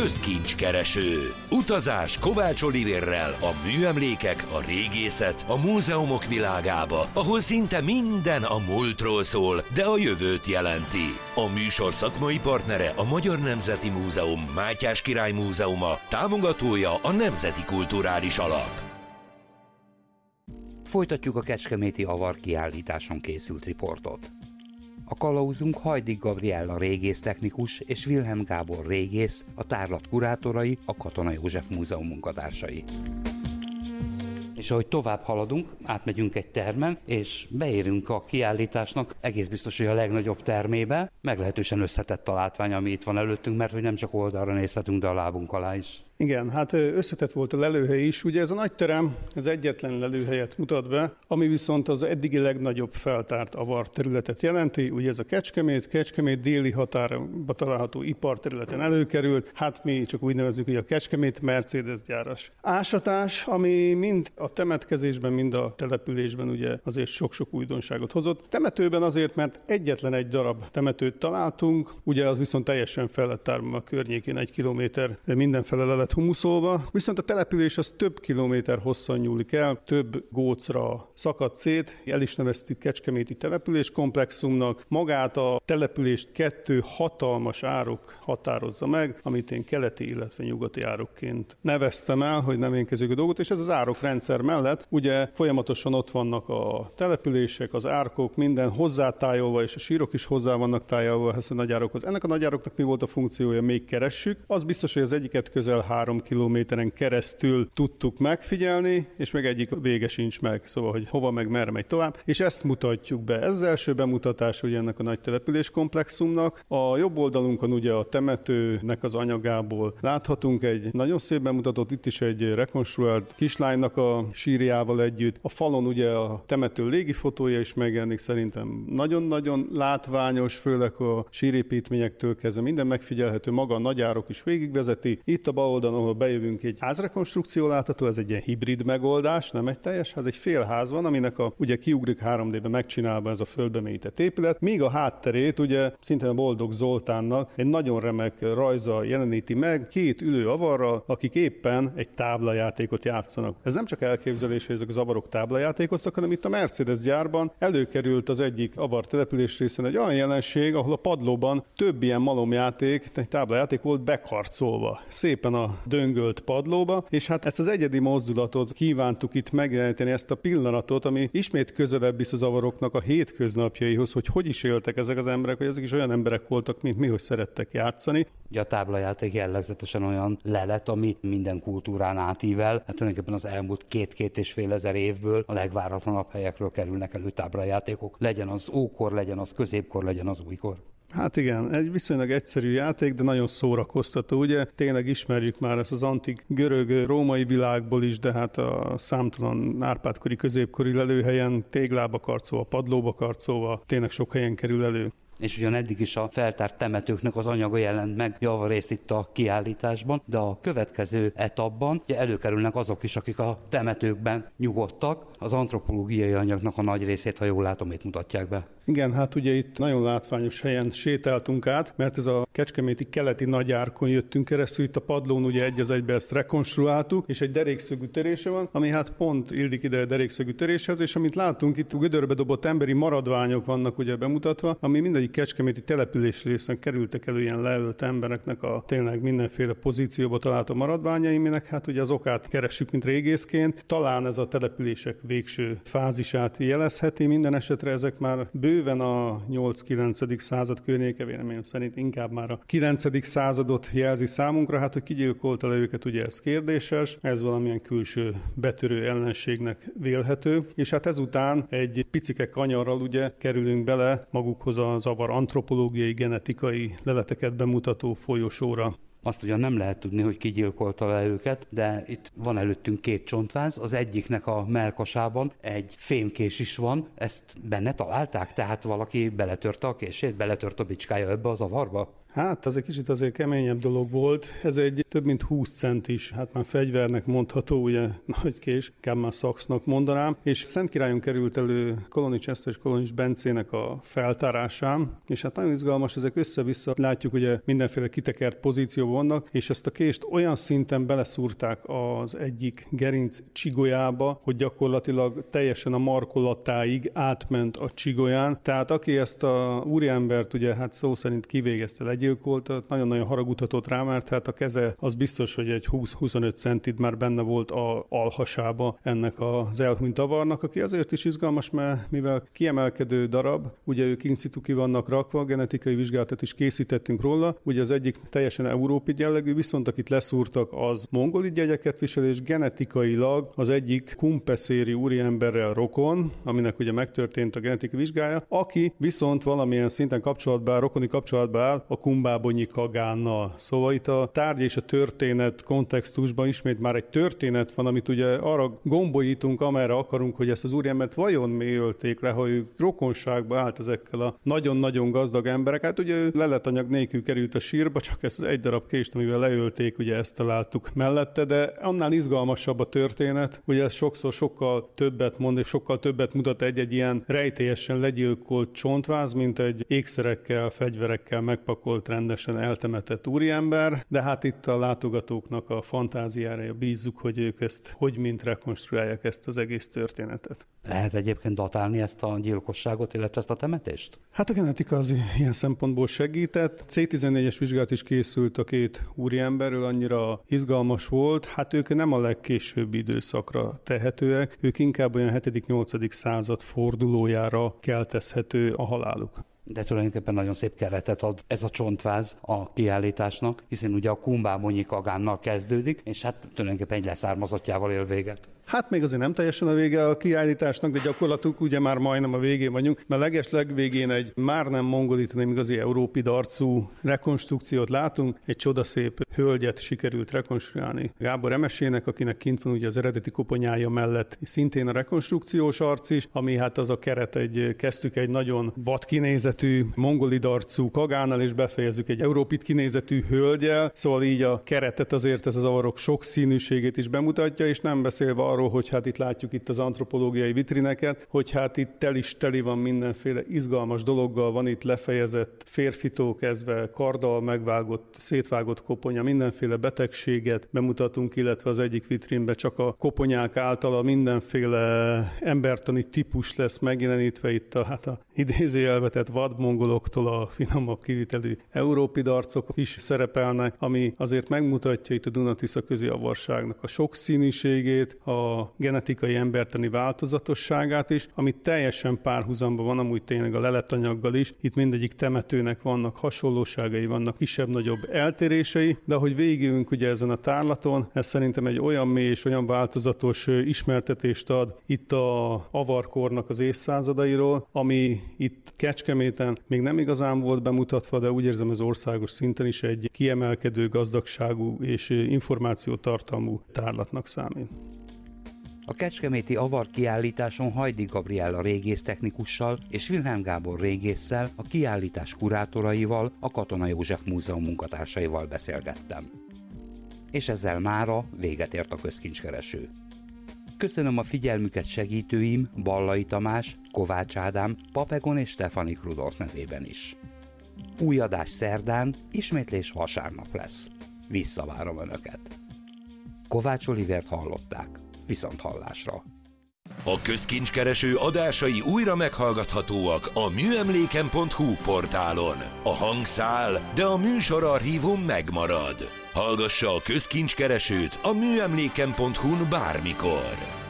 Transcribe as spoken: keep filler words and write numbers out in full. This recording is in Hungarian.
közkincskereső. Utazás Kovács Olivérrel a műemlékek, a régészet, a múzeumok világába, ahol szinte minden a múltról szól, de a jövőt jelenti. A műsor szakmai partnere a Magyar Nemzeti Múzeum Mátyás Király Múzeuma, támogatója a Nemzeti Kulturális Alap. Folytatjuk a kecskeméti avar kiállításon készült riportot. A kalauzunk Hajdik Gabriella régésztechnikus és Wilhelm Gábor régész, a tárlat kurátorai, a Katona József Múzeum munkatársai. És ahogy tovább haladunk, átmegyünk egy termen, és beérünk a kiállításnak, egész biztos, hogy a legnagyobb termébe, meglehetősen összetett a látvány, ami itt van előttünk, mert hogy nem csak oldalra nézhetünk, de a lábunk alá is. Igen, hát összetett volt a lelőhely is. Ugye ez a nagy terem, ez egyetlen lelőhelyet mutat be, ami viszont az eddigi legnagyobb feltárt avar területet jelenti. Ugye ez a Kecskemét, Kecskemét déli határba található iparterületen előkerült. Hát mi csak úgy nevezzük, hogy a Kecskemét Mercedes gyáras ásatás, ami mind a temetkezésben, mind a településben ugye azért sok-sok újdonságot hozott. Temetőben azért, mert egyetlen egy darab temetőt találtunk, ugye az viszont teljesen fel lett tárva a környékén, egy kilométer mindenfele le lett humuszolva, viszont a település az több kilométer hosszan nyúlik el, több gócra szakadt szét, el is neveztük Kecskeméti település komplexumnak. Magát a települést kettő hatalmas árok határozza meg, amit én keleti, illetve nyugati árokként neveztem el, hogy nem énkezzük a dolgot, és ez az árokrendszer mellett ugye folyamatosan ott vannak a települések, az árkok, minden hozzátájolva, és a sírok is hozzá vannak tájolva ehhez a nagyárokhoz. Ennek a nagyároknak mi volt a funkciója, még keressük. Az biztos, hogy az egyiket közel három kilométeren keresztül tudtuk megfigyelni, és meg egyik vége sincs meg, szóval, hogy hova meg merre megy tovább, és ezt mutatjuk be. Ez az első bemutatás ugye ennek a nagy település komplexumnak. A jobb oldalunkon ugye a temetőnek az anyagából láthatunk egy nagyon szép bemutatót, itt is egy rekonstruált kislánynak a sírjával együtt. A falon ugye a temető légifotója is megjelenik, szerintem nagyon-nagyon látványos, főleg a sírépítményektől kezdve minden megfigyelhető, maga a nagyárok is végigvezeti. Itt a bal oldalon, ahol bejövünk, egy házrekonstrukció látható, ez egy ilyen hibrid megoldás, nem egy teljes ház, egy fél ház van, aminek a, ugye kiugrik három dé-ben megcsinálva ez a földbe mélyített épület, míg a hátterét ugye szintén a Boldog Zoltánnak egy nagyon remek rajza jeleníti meg, két ülő avarral, akik éppen egy táblajátékot játszanak. Ez nem csak elképzelés, hogy ezek az avarok táblajátékoztak, hanem itt a Mercedes gyárban előkerült az egyik avar település részén egy olyan jelenség, ahol a padlóban több ilyen malomjáték, egy táblajáték volt bekarcolva. Szépen a döngölt padlóba, és hát ezt az egyedi mozdulatot kívántuk itt megjeleníteni, ezt a pillanatot, ami ismét közelebb visz az avaroknak a hétköznapjaihoz, hogy hogy is éltek ezek az emberek, hogy ezek is olyan emberek voltak, mint mi, hogy szerettek játszani. Ugye a táblajáték jellegzetesen olyan lelet, ami minden kultúrán átível, hát tulajdonképpen az elmúlt két-két és fél ezer évből a legváratlanabb helyekről kerülnek elő táblajátékok. Legyen az ókor, legyen az középkor, legyen az újkor. Hát igen, egy viszonylag egyszerű játék, de nagyon szórakoztató, ugye? Tényleg ismerjük már ezt az antik görög, római világból is, de hát a számtalan árpádkori, középkori lelőhelyen téglába karcolva, padlóba karcolva, tényleg sok helyen kerül elő. És ugyan eddig is a feltárt temetőknek az anyaga jelent meg javarészt itt a kiállításban, de a következő etapban ugye előkerülnek azok is, akik a temetőkben nyugodtak. Az antropológiai anyagnak a nagy részét, ha jól látom, itt mutatják be. Igen, hát ugye itt nagyon látványos helyen sétáltunk át, mert ez a kecskeméti keleti nagyárkon jöttünk keresztül, itt a padlón ugye egy az egybe ezt rekonstruáltuk, és egy derékszögű törése van, ami hát pont illik ide a derékszögű töréshez, és amit látunk, itt gödörbe dobott emberi maradványok vannak ugye bemutatva, ami mindegyik kecskeméti település részen kerültek elő ilyen leölt embereknek a tényleg mindenféle pozícióba található maradványai, minek hát ugye az okát keressük, mint régészként. Talán ez a települések végső fázisát jelezheti, minden esetre ezek már bőven a nyolc-kilencedik század környéke, véleményem szerint inkább már a kilencedik századot jelzi számunkra, hát hogy kigyilkolta le őket, ugye ez kérdéses, ez valamilyen külső betörő ellenségnek vélhető, és hát ezután egy picike kanyarral ugye kerülünk bele magukhoz a zavar antropológiai, genetikai leleteket bemutató folyosóra. Azt ugyan nem lehet tudni, hogy ki gyilkolta le őket, de itt van előttünk két csontváz, az egyiknek a mellkasában egy fémkés is van, ezt benne találták, tehát valaki beletörte a kését, beletört a bicskája ebbe az avarba? Hát ez egy kicsit azért keményebb dolog volt. Ez egy több mint húsz centis, hát már fegyvernek mondható, ugye nagy kés, inkább már szaksznak mondanám, és Szentkirályon került elő Kolonics Eszter és Kolonics Bencének a feltárásán, és hát nagyon izgalmas, ezek össze-vissza látjuk, ugye mindenféle kitekert pozícióban vannak, és ezt a kést olyan szinten beleszúrták az egyik gerinc csigolyába, hogy gyakorlatilag teljesen a markolatáig átment a csigolyán. Tehát aki ezt a úriembert ugye hát szó szerint kivégezte, legyilkolta, nagyon-nagyon haragudhatott rá, mert hát a keze az biztos, hogy egy húsz-huszonöt centit már benne volt a alhasába ennek az elhunyt avarnak, aki azért is izgalmas, mert mivel kiemelkedő darab, ugye ők in situ ki vannak rakva, genetikai vizsgálatot is készítettünk róla, ugye az egyik teljesen európai jellegű, viszont akit leszúrtak, az mongolid jegyeket visel, és genetikailag az egyik kumpeszéri úriemberrel rokon, aminek ugye megtörtént a genetikai vizsgája, aki viszont valamilyen szinten kapcsolatban, rokoni kapcsolatban áll a Kumbábonyi Kagánnal. Szóval itt a tárgy és a történet kontextusban ismét már egy történet van, amit ugye arra gombolítunk, amerre akarunk, hogy ezt az úriembert vajon mi ölték le, ha ő rokonságba állt ezekkel a nagyon-nagyon gazdag emberek. Hát ugye ő leletanyag nélkül került a sírba, csak ezt az egy darab kést, amivel leölték, ugye ezt találtuk mellette, de annál izgalmasabb a történet, ugye ez sokszor sokkal többet mond, és sokkal többet mutat egy-egy ilyen rejtélyesen legyilkolt csontváz, mint egy ékszerekkel, fegyverekkel megpakolt, rendesen eltemetett úriember, de hát itt a látogatóknak a fantáziára bízzuk, hogy ők ezt hogy mint rekonstruálják ezt az egész történetet. Lehet egyébként datálni ezt a gyilkosságot, illetve ezt a temetést? Hát a genetika az ilyen szempontból segített. cé tizennégyes vizsgálat is készült a két úriemberről, annyira izgalmas volt. Hát ők nem a legkésőbbi időszakra tehetőek, ők inkább olyan hetedik-nyolcadik század fordulójára keltezhető a haláluk. De tulajdonképpen nagyon szép keretet ad ez a csontváz a kiállításnak, hiszen ugye a Kumbábonyi Kagánnal kezdődik, és hát tulajdonképpen egy leszármazottjával él véget. Hát még azért nem teljesen a vége a kiállításnak, de gyakorlatuk ugye már majdnem a végén vagyunk, mert leges legvégén egy már nem mongolit, hanem igazi európid arcú rekonstrukciót látunk, egy csodaszép hölgyet sikerült rekonstruálni Gábor Emesének, akinek kint van ugye az eredeti koponyája mellett szintén a rekonstrukciós arc is, ami hát az a keret, egy, kezdtük egy nagyon vad kinézetű mongolid arcú Kagánnal, és befejezzük egy európid kinézetű hölgyel, szóval így a keretet azért ez az avarok sokszínűségét is bemutatja, és nem beszélve arról, hogy hát itt látjuk itt az antropológiai vitrineket, hogy hát itt tel is teli van mindenféle izgalmas dologgal, van itt lefejezett férfitól kezdve karddal megvágott, szétvágott koponya, mindenféle betegséget bemutatunk, illetve az egyik vitrínben csak a koponyák általa mindenféle embertani típus lesz megjelenítve itt a, hát a idézőjelvetett vadmongoloktól a finomabb kivitelű európid arcok is szerepelnek, ami azért megmutatja itt a Duna-Tisza közi avarságnak a sokszínűségét, a genetikai embertani változatosságát is, ami teljesen párhuzamban van amúgy tényleg a leletanyaggal is. Itt mindegyik temetőnek vannak hasonlóságai, vannak kisebb-nagyobb eltérései, de ahogy végigünk ugye ezen a tárlaton, ez szerintem egy olyan mély és olyan változatos ismertetést ad itt a avarkornak az évszázadairól, ami itt Kecskeméten még nem igazán volt bemutatva, de úgy érzem, az országos szinten is egy kiemelkedő gazdagságú és információtartalmú tárlatnak számít. A kecskeméti avar kiállításon Hajdi Gabriella régésztechnikussal és Wilhelm Gábor régésszel, a kiállítás kurátoraival, a Katona József Múzeum munkatársaival beszélgettem. És ezzel mára véget ért a közkincskereső. Köszönöm a figyelmüket segítőim Ballai Tamás, Kovács Ádám, Papegon és Stefanik Rudolf nevében is. Új adás szerdán, ismétlés vasárnap lesz. Visszavárom Önöket. Kovács Olivert hallották. Viszont hallásra. A közkincskereső adásai újra meghallgathatóak a műemléken pont hu portálon. A hang száll, de a műsorarchívum megmarad. Hallgassa a közkincskeresőt a műemléken pont hu-n bármikor.